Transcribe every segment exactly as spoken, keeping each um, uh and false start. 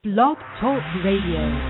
Blog Talk Radio.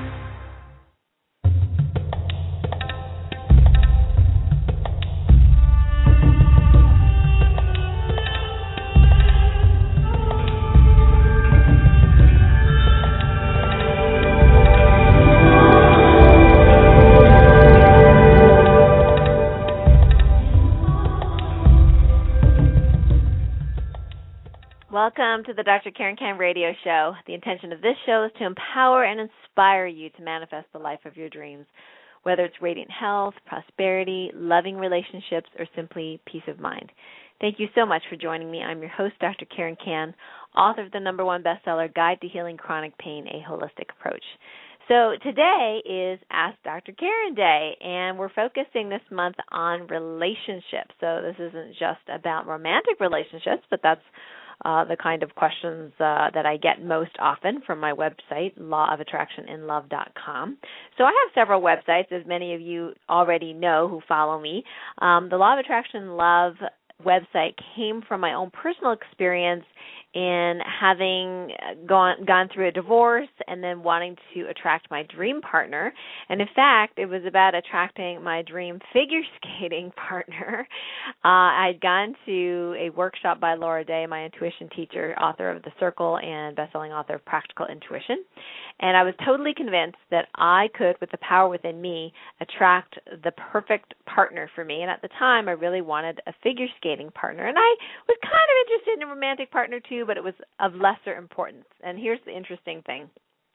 Welcome to the Doctor Karen Kan Radio Show. The intention of this show is to empower and inspire you to manifest the life of your dreams, whether it's radiant health, prosperity, loving relationships, or simply peace of mind. Thank you so much for joining me. I'm your host, Doctor Karen Kan, author of the number one bestseller, Guide to Healing Chronic Pain, A Holistic Approach. So today is Ask Doctor Karen Day, and we're focusing this month on relationships. So this isn't just about romantic relationships, but that's Uh, the kind of questions uh, that I get most often from my website, law of attraction in love dot com. So I have several websites, as many of you already know who follow me. Um, the Law of Attraction in Love website came from my own personal experience in having gone gone through a divorce and then wanting to attract my dream partner. And in fact, it was about attracting my dream figure skating partner. Uh, I'd gone to a workshop by Laura Day, my intuition teacher, author of The Circle and best-selling author of Practical Intuition. And I was totally convinced that I could, with the power within me, attract the perfect partner for me. And at the time, I really wanted a figure skating partner. And I was kind of interested in a romantic partner too, but it was of lesser importance. And here's the interesting thing.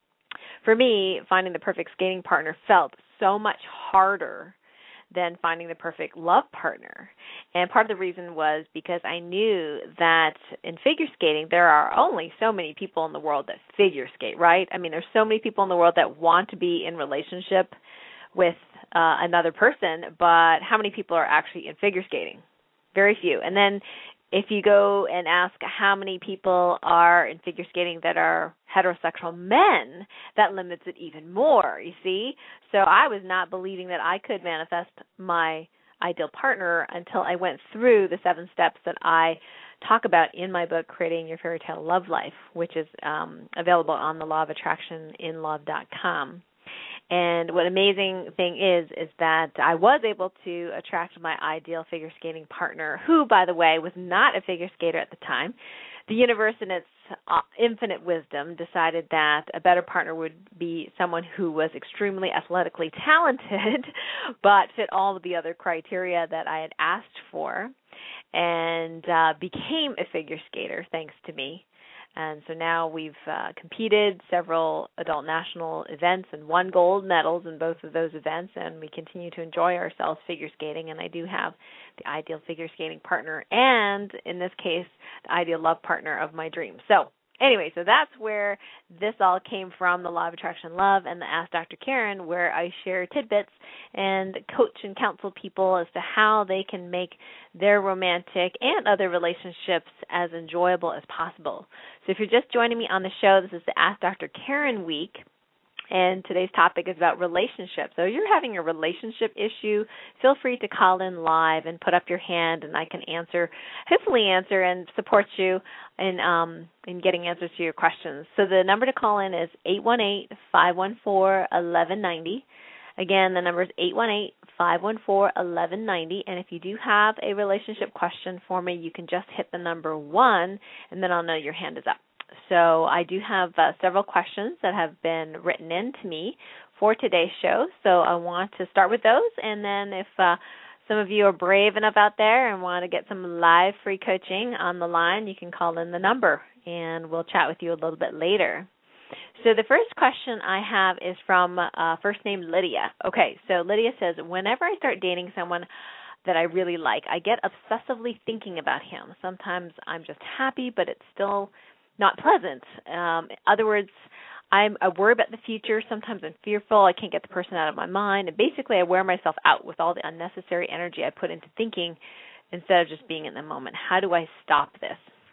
For me, finding the perfect skating partner felt so much harder than finding the perfect love partner. And part of the reason was because I knew that in figure skating, there are only so many people in the world that figure skate, right? I mean, there's so many people in the world that want to be in relationship with uh, another person, but how many people are actually in figure skating? Very few. And then if you go and ask how many people are in figure skating that are heterosexual men, that limits it even more, you see? So I was not believing that I could manifest my ideal partner until I went through the seven steps that I talk about in my book, Creating Your Fairy Tale Love Life, which is um, available on the law of attraction in love dot com. And what amazing thing is, is that I was able to attract my ideal figure skating partner, who, by the way, was not a figure skater at the time. The universe, in its uh, infinite wisdom, decided that a better partner would be someone who was extremely athletically talented, but fit all of the other criteria that I had asked for, and uh, became a figure skater thanks to me. And so now we've uh, competed several adult national events and won gold medals in both of those events, and we continue to enjoy ourselves figure skating. And I do have the ideal figure skating partner and, in this case, the ideal love partner of my dreams. So anyway, so that's where this all came from, the Law of Attraction Love and the Ask Doctor Karen, where I share tidbits and coach and counsel people as to how they can make their romantic and other relationships as enjoyable as possible. So if you're just joining me on the show, this is the Ask Doctor Karen week. And today's topic is about relationships. So if you're having a relationship issue, feel free to call in live and put up your hand, and I can answer, hopefully answer and support you in um, in getting answers to your questions. So the number to call in is eight one eight, five one four, one one nine zero. Again, the number is eight one eight, five one four, one one nine zero. And if you do have a relationship question for me, you can just hit the number one, and then I'll know your hand is up. So I do have uh, several questions that have been written in to me for today's show. So I want to start with those, and then if uh, some of you are brave enough out there and want to get some live free coaching on the line, you can call in the number, and we'll chat with you a little bit later. So the first question I have is from uh, first name Lydia. Okay, so Lydia says, whenever I start dating someone that I really like, I get obsessively thinking about him. Sometimes I'm just happy, but it's still not pleasant. Um, in other words, I'm, I worry about the future. Sometimes I'm fearful. I can't get the person out of my mind. And basically, I wear myself out with all the unnecessary energy I put into thinking instead of just being in the moment. How do I stop this?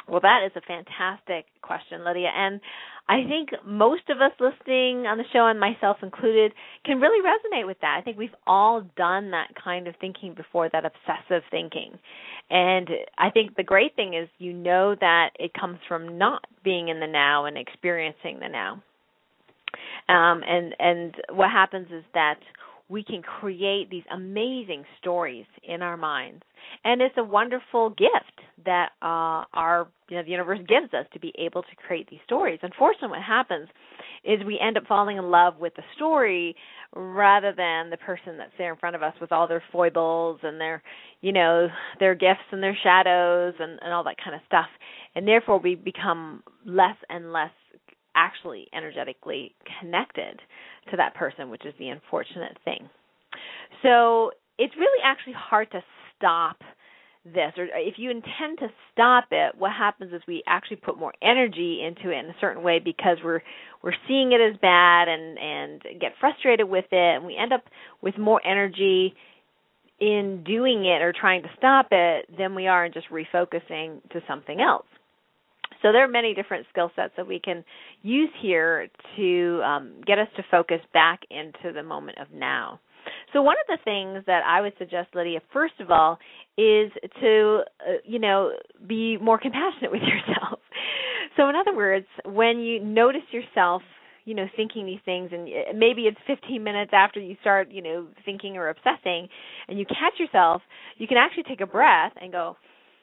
Well, that is a fantastic question, Lydia. And I think most of us listening on the show, and myself included, can really resonate with that. I think we've all done that kind of thinking before, that obsessive thinking. And I think the great thing is you know that it comes from not being in the now and experiencing the now. Um, and, and what happens is that we can create these amazing stories in our minds. And it's a wonderful gift that uh, our you know, the universe gives us to be able to create these stories. Unfortunately, what happens is we end up falling in love with the story rather than the person that's there in front of us with all their foibles and their, you know, their gifts and their shadows and, and all that kind of stuff. And therefore, we become less and less actually energetically connected to that person, which is the unfortunate thing. So it's really actually hard to stop this, or if you intend to stop it, what happens is we actually put more energy into it in a certain way because we're we're seeing it as bad and and get frustrated with it, and we end up with more energy in doing it or trying to stop it than we are in just refocusing to something else. So there are many different skill sets that we can use here to um, get us to focus back into the moment of now. So one of the things that I would suggest, Lydia, first of all, is to, uh, you know, be more compassionate with yourself. So in other words, when you notice yourself, you know, thinking these things, and maybe it's fifteen minutes after you start, you know, thinking or obsessing, and you catch yourself, you can actually take a breath and go,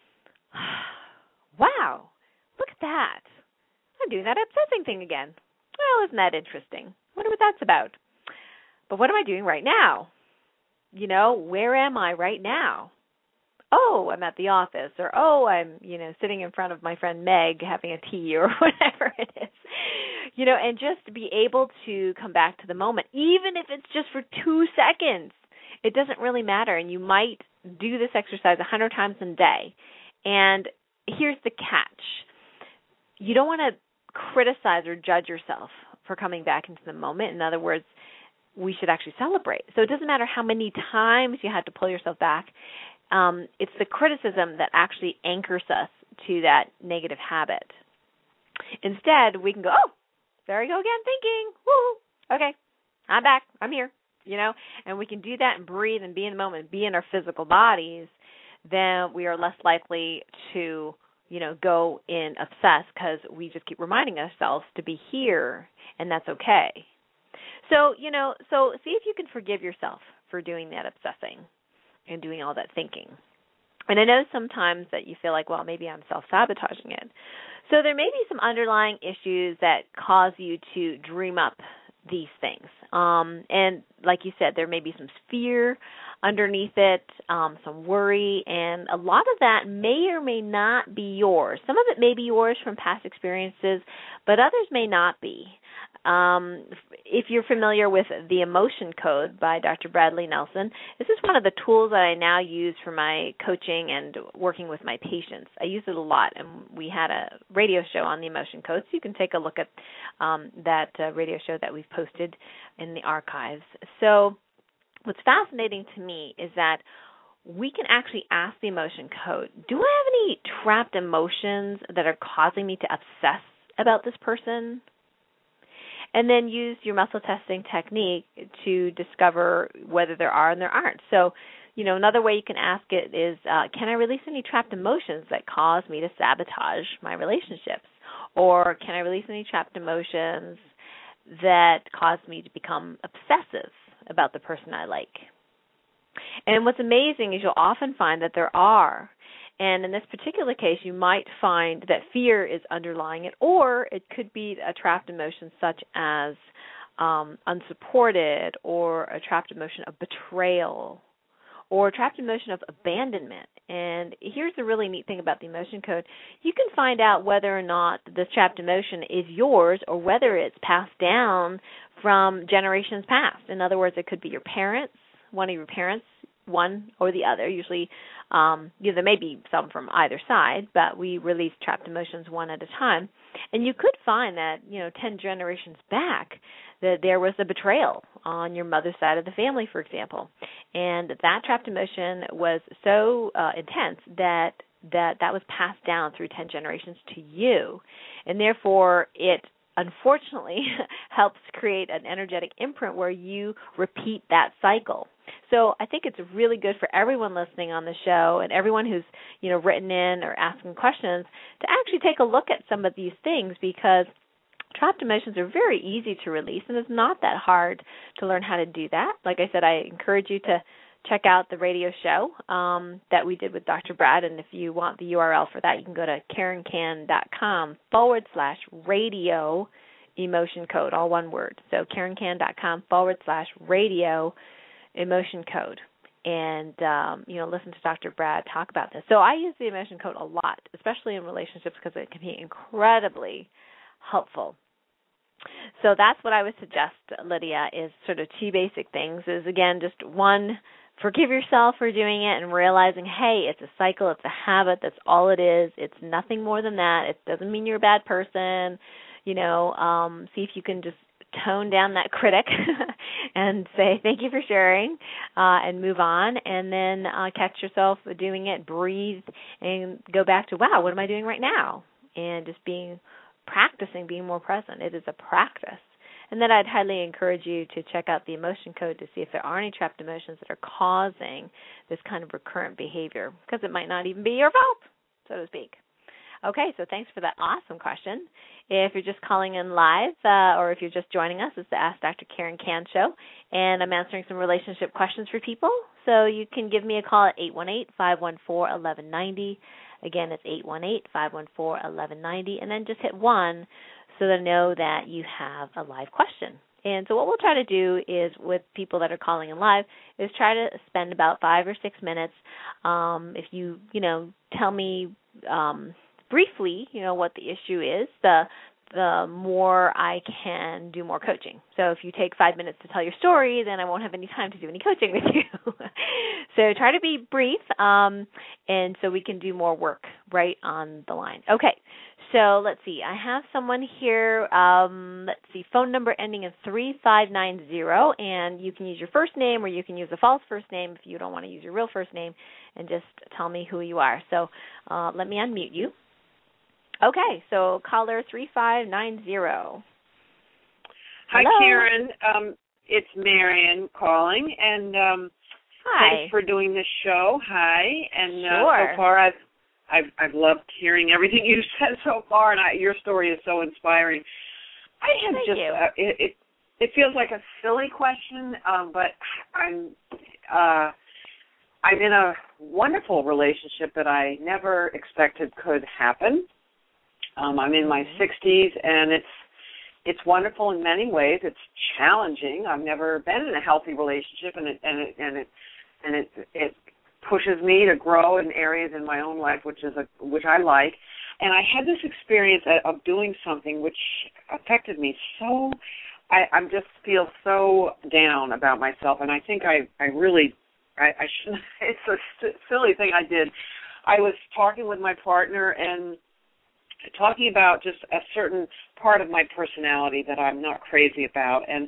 wow, look at that. I'm doing that obsessing thing again. Well, isn't that interesting? Wonder what that's about. But what am I doing right now? You know, where am I right now? Oh, I'm at the office, or oh, I'm, you know, sitting in front of my friend Meg having a tea or whatever it is. You know, and just be able to come back to the moment, even if it's just for two seconds. It doesn't really matter, and you might do this exercise a hundred times a day. And here's the catch. You don't want to criticize or judge yourself for coming back into the moment. In other words, we should actually celebrate. So it doesn't matter how many times you had to pull yourself back. Um, it's the criticism that actually anchors us to that negative habit. Instead, we can go, oh, there I go again thinking. Woo, okay, I'm back. I'm here. You know, and we can do that and breathe and be in the moment, be in our physical bodies. Then we are less likely to, you know, go in obsess because we just keep reminding ourselves to be here, and that's okay. So, you know, so see if you can forgive yourself for doing that obsessing and doing all that thinking. And I know sometimes that you feel like, well, maybe I'm self-sabotaging it. So there may be some underlying issues that cause you to dream up these things. Um, and like you said, there may be some fear underneath it, um, some worry, and a lot of that may or may not be yours. Some of it may be yours from past experiences, but others may not be. Um, if you're familiar with the Emotion Code by Doctor Bradley Nelson, this is one of the tools that I now use for my coaching and working with my patients. I use it a lot, and we had a radio show on the Emotion Code, so you can take a look at um, that uh, radio show that we've posted in the archives. So what's fascinating to me is that we can actually ask the Emotion Code, do I have any trapped emotions that are causing me to obsess about this person? And then use your muscle testing technique to discover whether there are and there aren't. So, you know, another way you can ask it is, uh, can I release any trapped emotions that cause me to sabotage my relationships? Or can I release any trapped emotions that cause me to become obsessive about the person I like? And what's amazing is you'll often find that there are. And in this particular case, you might find that fear is underlying it, or it could be a trapped emotion such as um, unsupported, or a trapped emotion of betrayal, or a trapped emotion of abandonment. And here's the really neat thing about the Emotion Code. You can find out whether or not this trapped emotion is yours or whether it's passed down from generations past. In other words, it could be your parents, one of your parents, one or the other. Usually, um, you know, there may be some from either side, but we release trapped emotions one at a time. And you could find that, you know, ten generations back, that there was a betrayal on your mother's side of the family, for example. And that trapped emotion was so uh, intense that that that was passed down through ten generations to you, and therefore it unfortunately helps create an energetic imprint where you repeat that cycle. So I think it's really good for everyone listening on the show and everyone who's, you know, written in or asking questions to actually take a look at some of these things, because trapped emotions are very easy to release, and it's not that hard to learn how to do that. Like I said, I encourage you to check out the radio show um, that we did with Doctor Brad, and if you want the U R L for that, you can go to KarenCan.com forward slash radio emotion code, all one word. So KarenCan.com forward slash radio emotion code, and um, you know, listen to Doctor Brad talk about this. So I use the emotion code a lot, especially in relationships, because it can be incredibly helpful. So that's what I would suggest, Lydia, is sort of two basic things. Is, again, just one, forgive yourself for doing it and realizing, hey, it's a cycle, it's a habit, that's all it is. It's nothing more than that. It doesn't mean you're a bad person. You know, um, see if you can just tone down that critic and say thank you for sharing uh, and move on, and then uh, catch yourself doing it, breathe, and go back to, wow, what am I doing right now? And just being practicing being more present. It is a practice. And then I'd highly encourage you to check out the emotion code to see if there are any trapped emotions that are causing this kind of recurrent behavior, because it might not even be your fault, so to speak. Okay, so thanks for that awesome question. If you're just calling in live uh, or if you're just joining us, it's the Ask Doctor Karen Kan show, and I'm answering some relationship questions for people. So you can give me a call at eight one eight, five one four, one one nine zero. Again, it's eight one eight, five one four, one one nine zero, and then just hit one so they know that you have a live question. And so what we'll try to do is, with people that are calling in live, is try to spend about five or six minutes. Um, if you, you know, tell me um, briefly, you know, what the issue is, the the more I can do more coaching. So if you take five minutes to tell your story, then I won't have any time to do any coaching with you. So try to be brief, um, and so we can do more work right on the line. Okay, so let's see. I have someone here, um, let's see, phone number ending in three five nine zero, and you can use your first name or you can use a false first name if you don't want to use your real first name, and just tell me who you are. So uh, let me unmute you. Okay, so caller three five nine zero. Hi, Hello. Karen. Um, it's Marion calling, and um, Hi. thanks for doing this show. Hi, and Sure. uh, so far I've, I've I've loved hearing everything you've said so far, and I, your story is so inspiring. I have Thank just you. Uh, it, it it feels like a silly question, um, but I'm uh, I'm in a wonderful relationship that I never expected could happen. Um, I'm in my sixties, and it's it's wonderful in many ways. It's challenging. I've never been in a healthy relationship, and it and it and it and it, it pushes me to grow in areas in my own life, which is a which I like. And I had this experience of doing something which affected me so. I I'm just feel so down about myself, and I think I I really I, I shouldn't. It's a silly thing I did. I was talking with my partner and talking about just a certain part of my personality that I'm not crazy about, and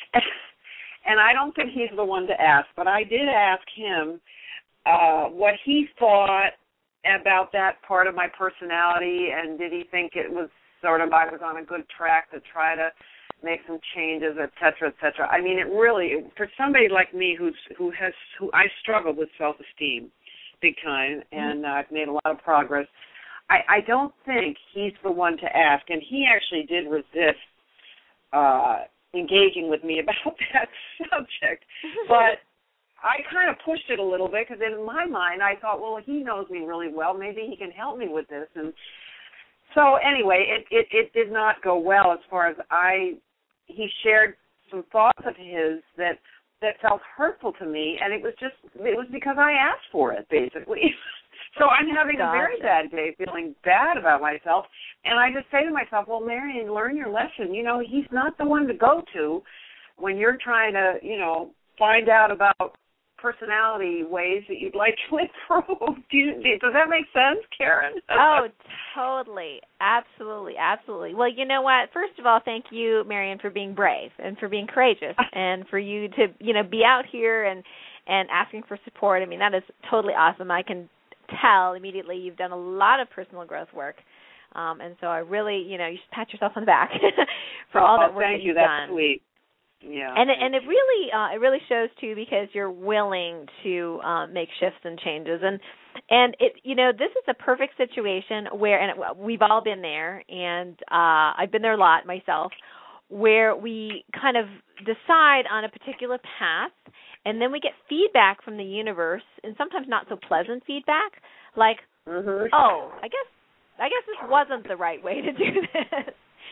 and I don't think he's the one to ask, but I did ask him uh, what he thought about that part of my personality, and did he think it was sort of I was on a good track to try to make some changes, et cetera, et cetera. I mean, it really, for somebody like me who's who has who I struggle with self-esteem big time, and uh, I've made a lot of progress. I, I don't think he's the one to ask, and he actually did resist uh, engaging with me about that subject. But I kind of pushed it a little bit because in my mind I thought, well, he knows me really well. Maybe he can help me with this. And so anyway, it, it, it did not go well as far as I – he shared some thoughts of his that, that felt hurtful to me, and it was just – it was because I asked for it, basically. So I'm having Gotcha. a very bad day, feeling bad about myself, and I just say to myself, well, Marion, learn your lesson. You know, he's not the one to go to when you're trying to, you know, find out about personality ways that you'd like to improve. Do you, does that make sense, Karen? Oh, totally. Absolutely. Absolutely. Well, you know what? First of all, thank you, Marion, for being brave and for being courageous and for you to, you know, be out here and, and asking for support. I mean, that is totally awesome. I can tell immediately you've done a lot of personal growth work. Um, and so I really, you know, you should pat yourself on the back for all oh, that work thank that you. you've That's done. Sweet. Yeah. And it, and it really uh, it really shows too because you're willing to uh, make shifts and changes and and it you know this is a perfect situation where and it, we've all been there and uh, I've been there a lot myself where we kind of decide on a particular path and then we get feedback from the universe and sometimes not so pleasant feedback like mm-hmm. oh I guess I guess this wasn't the right way to do this.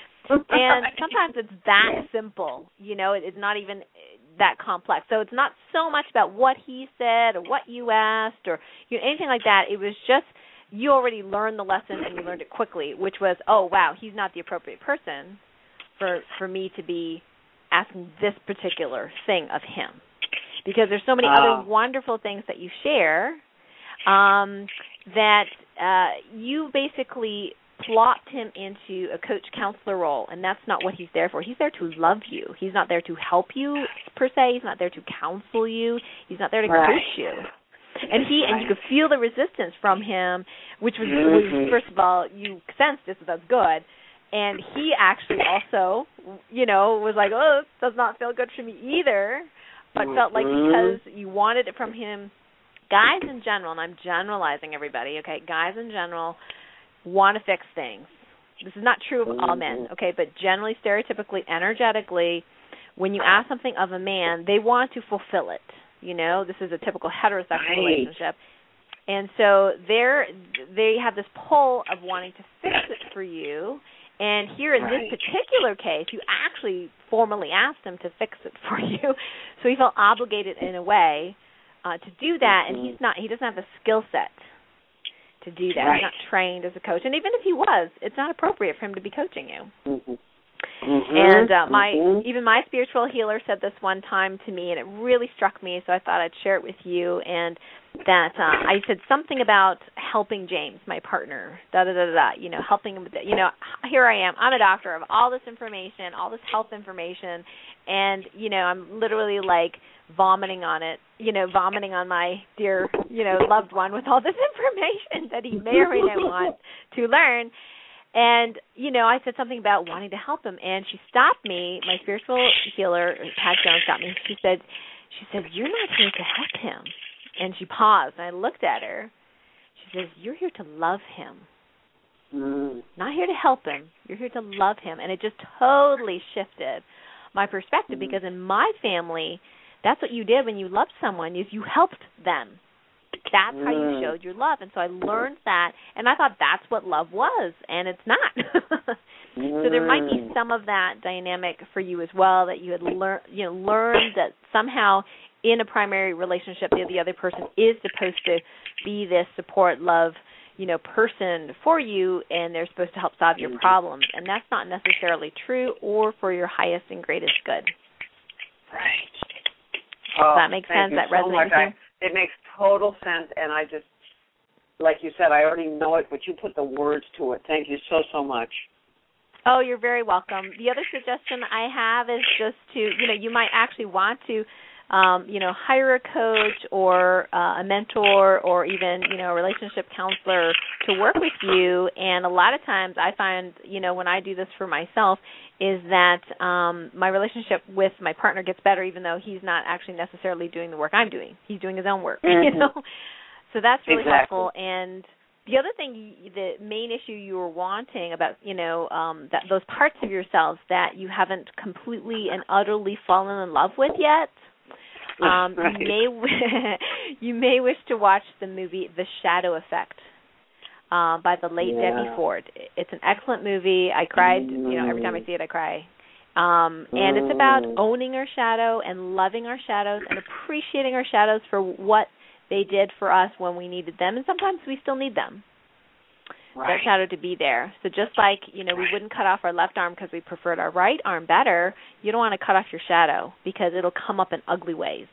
And sometimes it's that simple, you know, it, it's not even that complex. So it's not so much about what he said or what you asked or you know, anything like that. It was just you already learned the lesson and you learned it quickly, which was, oh, wow, he's not the appropriate person for for me to be asking this particular thing of him. Because there's so many uh, other wonderful things that you share um, that uh, you basically plopped him into a coach counselor role, and that's not what he's there for. He's there to love you. He's not there to help you per se. He's not there to counsel you. He's not there to right. coach you. And he right. and you could feel the resistance from him, which was, mm-hmm. was first of all, you sensed this, so that's good. And he actually also, you know, was like, oh, this does not feel good for me either, but mm-hmm. felt like because you wanted it from him, guys in general, and I'm generalizing everybody, okay, guys in general want to fix things. This is not true of all men, okay, but generally, stereotypically, energetically, when you ask something of a man, they want to fulfill it. You know, this is a typical heterosexual right. relationship. And so they're, they have this pull of wanting to fix it for you. And here in right. this particular case, you actually formally asked him to fix it for you. So he felt obligated in a way uh, to do that, and he's not, he doesn't have the skill set to do that. Right. He's not trained as a coach. And even if he was, it's not appropriate for him to be coaching you. Mm-hmm. Mm-hmm. And uh, my mm-hmm. even my spiritual healer said this one time to me, and it really struck me, so I thought I'd share it with you. And that uh, I said something about helping James, my partner, da-da-da-da, you know, helping him with it. You know, here I am. I'm a doctor of all this information, all this health information, and, you know, I'm literally like vomiting on it, you know, vomiting on my dear, you know, loved one with all this information that he may or may not want to learn. And, you know, I said something about wanting to help him, and she stopped me. My spiritual healer, Pat Jones, stopped me. She said, she said, you're not here to help him. And she paused, and I looked at her. She says, you're here to love him. Mm. Not here to help him. You're here to love him. And it just totally shifted my perspective, mm. because in my family, that's what you did when you loved someone, is you helped them. That's how you showed your love. And so I learned that, and I thought that's what love was, and it's not. So there might be some of that dynamic for you as well, that you had learned, you know, learned that somehow in a primary relationship, the, the other person is supposed to be this support, love, you know, person for you, and they're supposed to help solve your problems. And that's not necessarily true or for your highest and greatest good. Right. Does that make sense? That resonates with you? It makes total sense, and I just, like you said, I already know it, but you put the words to it. Thank you so, so much. Oh, you're very welcome. The other suggestion I have is just to, you know, you might actually want to, um, you know, hire a coach or uh, a mentor or even, you know, a relationship counselor to work with you. And a lot of times I find, you know, when I do this for myself, is that um, my relationship with my partner gets better, even though he's not actually necessarily doing the work I'm doing. He's doing his own work, mm-hmm. you know. So that's really exactly. helpful. And the other thing, the main issue you were wanting about, you know, um, that those parts of yourselves that you haven't completely and utterly fallen in love with yet, um, right. you may you may wish to watch the movie The Shadow Effect. Uh, by the late yeah. Debbie Ford. It's an excellent movie. I cried, mm. you know, every time I see it, I cry. Um, and it's about owning our shadow and loving our shadows and appreciating our shadows for what they did for us when we needed them, and sometimes we still need them. Right. That shadow to be there. So just like, you know, we wouldn't cut off our left arm because we preferred our right arm better, you don't want to cut off your shadow because it'll come up in ugly ways.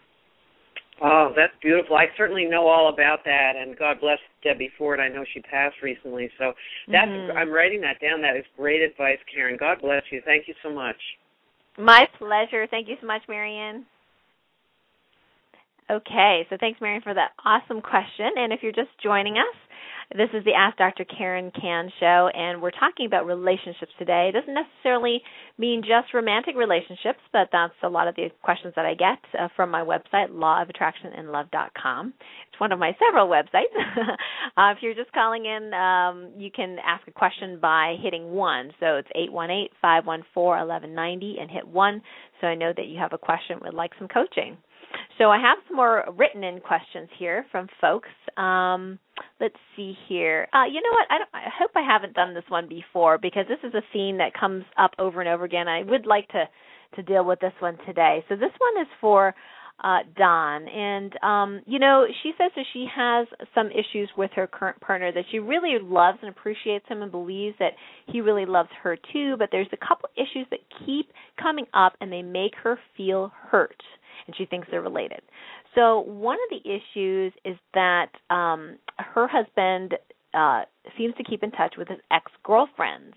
Oh, that's beautiful. I certainly know all about that, and God bless Debbie Ford. I know she passed recently, so that's mm-hmm. I'm writing that down. That is great advice, Karen. God bless you. Thank you so much. My pleasure. Thank you so much, Marianne. Okay, so thanks, Marion, for that awesome question. And if you're just joining us, this is the Ask Doctor Karen Kan show, and we're talking about relationships today. It doesn't necessarily mean just romantic relationships, but that's a lot of the questions that I get uh, from my website, law of attraction and love dot com. It's one of my several websites. uh, if you're just calling in, um, you can ask a question by hitting one. So it's eight one eight, five one four, one one nine zero and hit one, so I know that you have a question and would like some coaching. So I have some more written-in questions here from folks. Um, let's see here. Uh, you know what? I, don't, I hope I haven't done this one before because this is a theme that comes up over and over again. I would like to, to deal with this one today. So this one is for uh, Dawn. And, um, you know, she says that she has some issues with her current partner, that she really loves and appreciates him and believes that he really loves her too, but there's a couple issues that keep coming up and they make her feel hurt. And she thinks they're related. So one of the issues is that um, her husband uh, seems to keep in touch with his ex-girlfriends.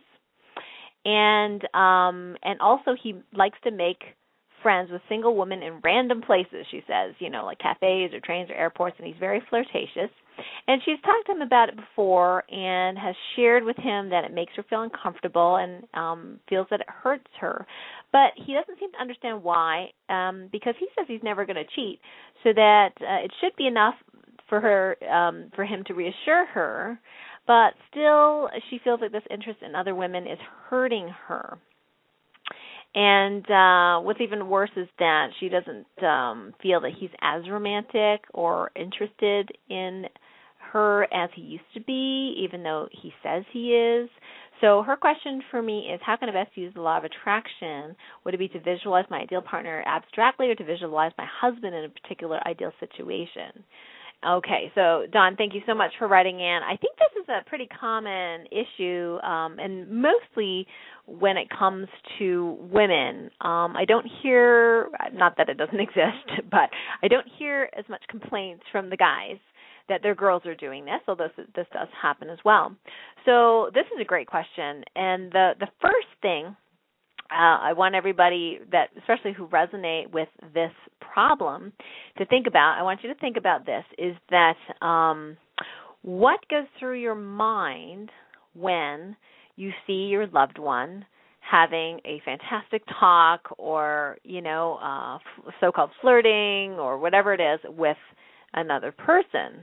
And um, and also he likes to make friends with single women in random places, she says, you know, like cafes or trains or airports, and he's very flirtatious. And she's talked to him about it before and has shared with him that it makes her feel uncomfortable and um, feels that it hurts her. But he doesn't seem to understand why, um, because he says he's never going to cheat, so that uh, it should be enough for her, um, for him to reassure her. But still, she feels like this interest in other women is hurting her. And uh, what's even worse is that she doesn't um, feel that he's as romantic or interested in her as he used to be, even though he says he is. So her question for me is, how can I best use the law of attraction? Would it be to visualize my ideal partner abstractly or to visualize my husband in a particular ideal situation? Okay, so Dawn, thank you so much for writing in. I think this is a pretty common issue, um, and mostly when it comes to women. Um, I don't hear, not that it doesn't exist, but I don't hear as much complaints from the guys that their girls are doing this, although this, this does happen as well. So this is a great question, and the, the first thing Uh, I want everybody that, especially who resonate with this problem, to think about, I want you to think about this, is that um, what goes through your mind when you see your loved one having a fantastic talk or, you know, uh, so-called flirting or whatever it is with another person?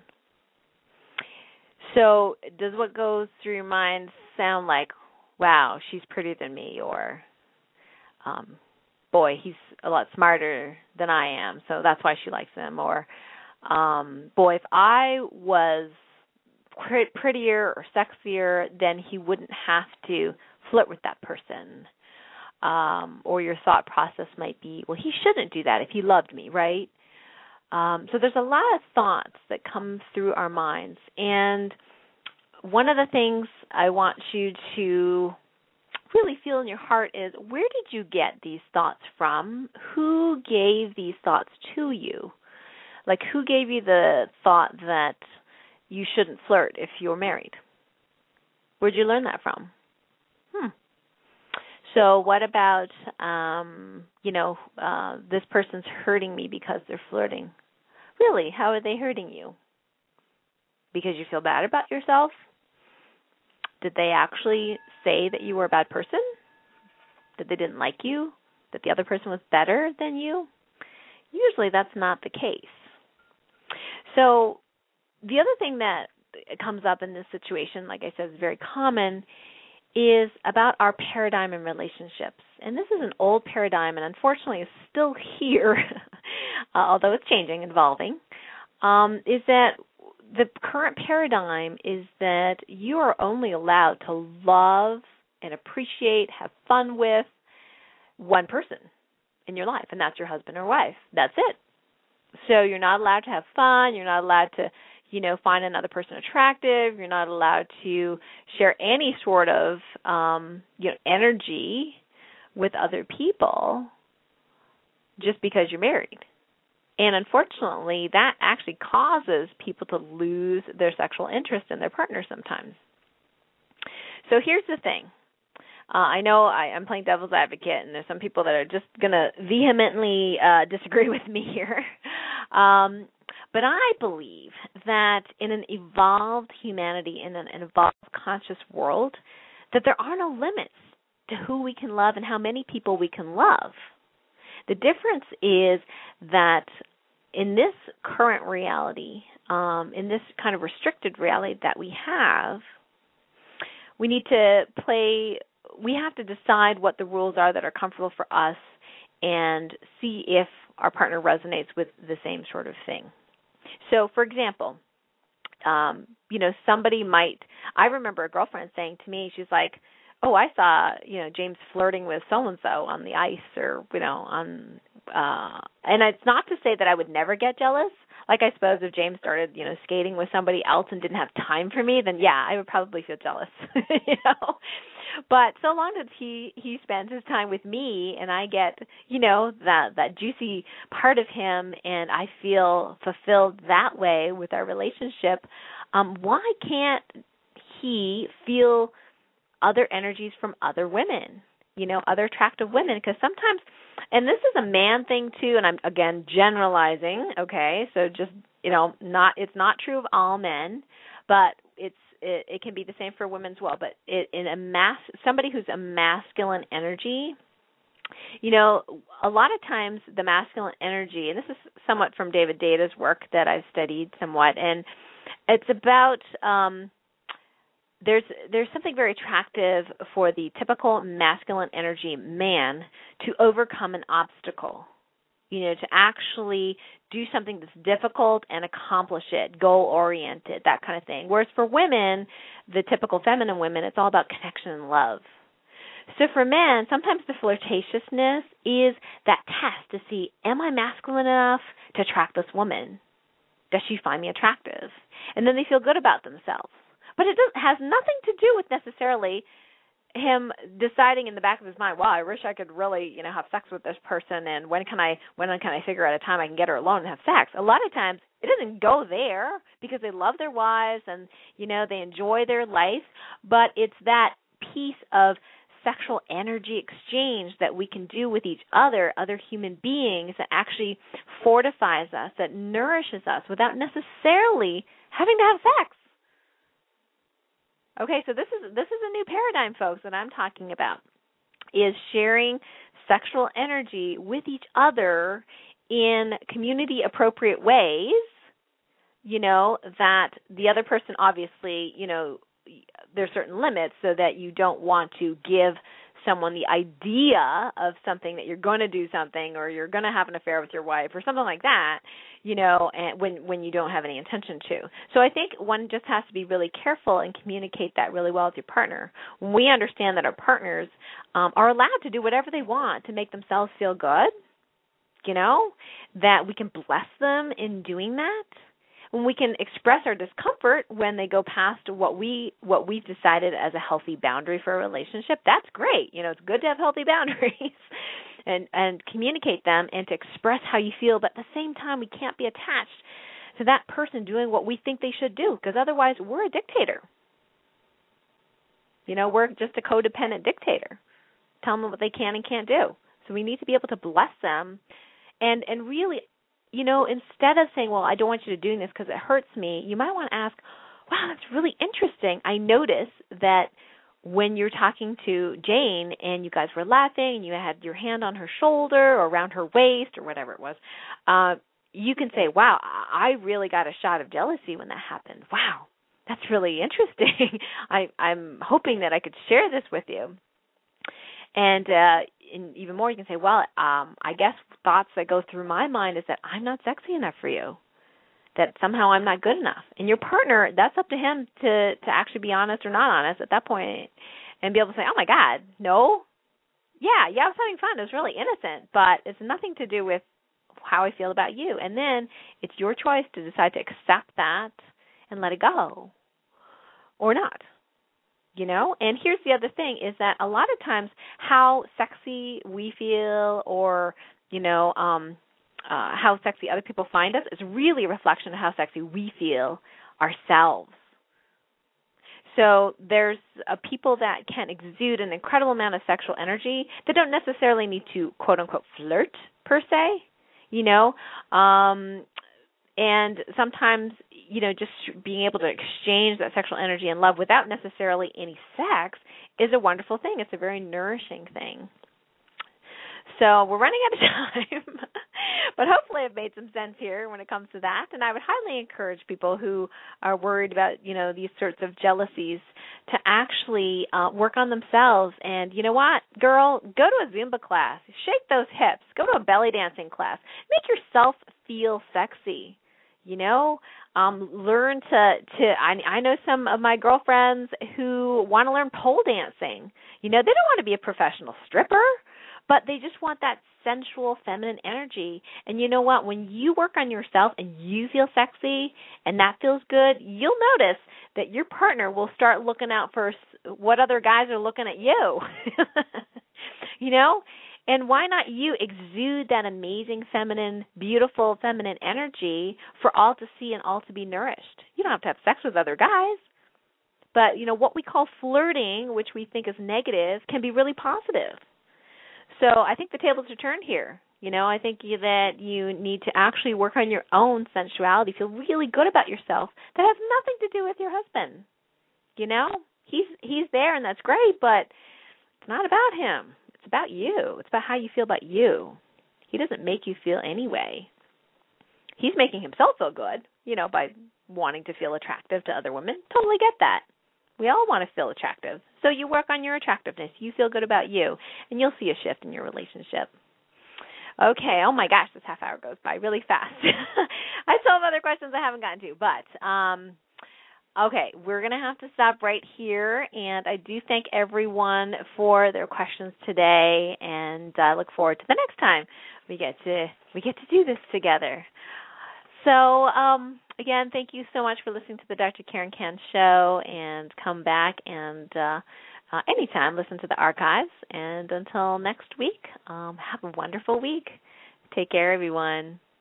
So does what goes through your mind sound like, wow, she's prettier than me, or Um, boy, he's a lot smarter than I am, so that's why she likes him. Or, um, boy, if I was pr- prettier or sexier, then he wouldn't have to flirt with that person. Um, or your thought process might be, well, he shouldn't do that if he loved me, right? Um, so there's a lot of thoughts that come through our minds. And one of the things I want you to really feel in your heart is, where did you get these thoughts from? Who gave these thoughts to you? Like, who gave you the thought that you shouldn't flirt if you're married? Where'd you learn that from? Hmm. So what about, um, you know, uh, this person's hurting me because they're flirting? Really, how are they hurting you? Because you feel bad about yourself? Did they actually say that you were a bad person? That they didn't like you? That the other person was better than you? Usually that's not the case. So the other thing that comes up in this situation, like I said, is very common, is about our paradigm in relationships. And this is an old paradigm, and unfortunately is still here, uh, although it's changing, evolving, um, is that the current paradigm is that you are only allowed to love and appreciate, have fun with one person in your life, and that's your husband or wife. That's it. So you're not allowed to have fun. You're not allowed to, you know, find another person attractive. You're not allowed to share any sort of, um, you know, energy with other people just because you're married. And unfortunately, that actually causes people to lose their sexual interest in their partner sometimes. So here's the thing. Uh, I know I, I'm playing devil's advocate, and there's some people that are just going to vehemently uh, disagree with me here. Um, but I believe that in an evolved humanity, in an, an evolved conscious world, that there are no limits to who we can love and how many people we can love. The difference is that in this current reality, um, in this kind of restricted reality that we have, we need to play, we have to decide what the rules are that are comfortable for us and see if our partner resonates with the same sort of thing. So, for example, um, you know, somebody might, I remember a girlfriend saying to me, she's like, oh, I saw, you know, James flirting with so-and-so on the ice or, you know, on, uh, and it's not to say that I would never get jealous. Like, I suppose if James started, you know, skating with somebody else and didn't have time for me, then yeah, I would probably feel jealous, you know. But so long as he, he spends his time with me and I get, you know, that, that juicy part of him and I feel fulfilled that way with our relationship, um, why can't he feel other energies from other women, you know, other attractive women? Because sometimes, and this is a man thing too, and I'm, again, generalizing, okay, so just, you know, not, it's not true of all men, but it's, it, it can be the same for women as well. But it, in a mass, somebody who's a masculine energy, you know, a lot of times the masculine energy, and this is somewhat from David Data's work that I've studied somewhat, and it's about, um, There's there's something very attractive for the typical masculine energy man to overcome an obstacle, you know, to actually do something that's difficult and accomplish it, goal-oriented, that kind of thing. Whereas for women, the typical feminine women, it's all about connection and love. So for men, sometimes the flirtatiousness is that test to see, am I masculine enough to attract this woman? Does she find me attractive? And then they feel good about themselves. But it does, has nothing to do with necessarily him deciding in the back of his mind, wow, I wish I could really, you know, have sex with this person, and when can I when can I figure out a time I can get her alone and have sex? A lot of times it doesn't go there because they love their wives and, you know, they enjoy their life, but it's that piece of sexual energy exchange that we can do with each other, other human beings, that actually fortifies us, that nourishes us without necessarily having to have sex. Okay, so this is this is a new paradigm, folks, that I'm talking about, is sharing sexual energy with each other in community-appropriate ways, you know, that the other person obviously, you know, there's certain limits so that you don't want to give someone the idea of something that you're going to do something or you're going to have an affair with your wife or something like that, you know, and when when you don't have any intention to. So I think one just has to be really careful and communicate that really well with your partner. When we understand that our partners um, are allowed to do whatever they want to make themselves feel good, you know, that we can bless them in doing that. When we can express our discomfort when they go past what we what we've decided as a healthy boundary for a relationship, that's great. You know, it's good to have healthy boundaries and and communicate them and to express how you feel, but at the same time we can't be attached to that person doing what we think they should do, because otherwise we're a dictator. You know, we're just a codependent dictator, telling them what they can and can't do. So we need to be able to bless them and and really, you know, instead of saying, well, I don't want you to do this because it hurts me, you might want to ask, wow, that's really interesting. I notice that when you're talking to Jane and you guys were laughing and you had your hand on her shoulder or around her waist or whatever it was, uh, you can say, wow, I really got a shot of jealousy when that happened. Wow, that's really interesting. I, I'm hoping that I could share this with you. And, uh, and even more, you can say, well, um, I guess thoughts that go through my mind is that I'm not sexy enough for you, that somehow I'm not good enough. And your partner, that's up to him to, to actually be honest or not honest at that point and be able to say, oh, my God, no. Yeah, yeah, I was having fun. It was really innocent, but it's nothing to do with how I feel about you. And then it's your choice to decide to accept that and let it go or not. You know, and here's the other thing is that a lot of times how sexy we feel or, you know, um, uh, how sexy other people find us is really a reflection of how sexy we feel ourselves. So there's uh, people that can exude an incredible amount of sexual energy that don't necessarily need to, quote, unquote, flirt per se. You know, um, and sometimes, you know, just being able to exchange that sexual energy and love without necessarily any sex is a wonderful thing. It's a very nourishing thing. So we're running out of time, but hopefully I've made some sense here when it comes to that. And I would highly encourage people who are worried about, you know, these sorts of jealousies to actually uh, work on themselves. And you know what, girl, go to a Zumba class, shake those hips, go to a belly dancing class, make yourself feel sexy. You know, um, learn to, to I, I know some of my girlfriends who want to learn pole dancing. You know, they don't want to be a professional stripper, but they just want that sensual, feminine energy. And you know what? When you work on yourself and you feel sexy and that feels good, you'll notice that your partner will start looking out for what other guys are looking at you. You know? And why not you exude that amazing, feminine, beautiful, feminine energy for all to see and all to be nourished? You don't have to have sex with other guys. But, you know, what we call flirting, which we think is negative, can be really positive. So I think the tables are turned here. You know, I think that you need to actually work on your own sensuality, feel really good about yourself. That has nothing to do with your husband. You know, he's he's there and that's great, but it's not about him. It's about you. It's about how you feel about you. He doesn't make you feel any way. He's making himself feel good, you know, by wanting to feel attractive to other women. Totally get that. We all want to feel attractive. So you work on your attractiveness. You feel good about you, and you'll see a shift in your relationship. Okay, oh my gosh, this half hour goes by really fast. I still have other questions I haven't gotten to, but um, okay, we're going to have to stop right here, and I do thank everyone for their questions today, and I look forward to the next time we get to we get to do this together. So, um, again, thank you so much for listening to the Doctor Karen Kan Show, and come back and uh, uh, anytime listen to the archives. And until next week, um, have a wonderful week. Take care, everyone.